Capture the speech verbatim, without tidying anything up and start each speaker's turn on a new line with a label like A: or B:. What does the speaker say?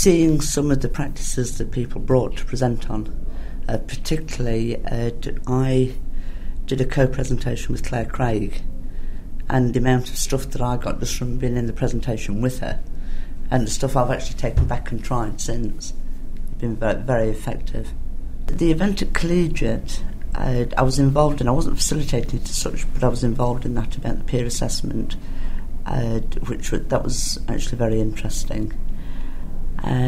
A: seeing some of the practices that people brought to present on. Uh, particularly, uh, I did a co-presentation with Claire Craig, and the amount of stuff that I got just from being in the presentation with her, and the stuff I've actually taken back and tried since, been very, very effective. The event at Collegiate, uh, I was involved in, I wasn't facilitating it as such, but I was involved in that event, the peer assessment, uh, which that was actually very interesting. Uh,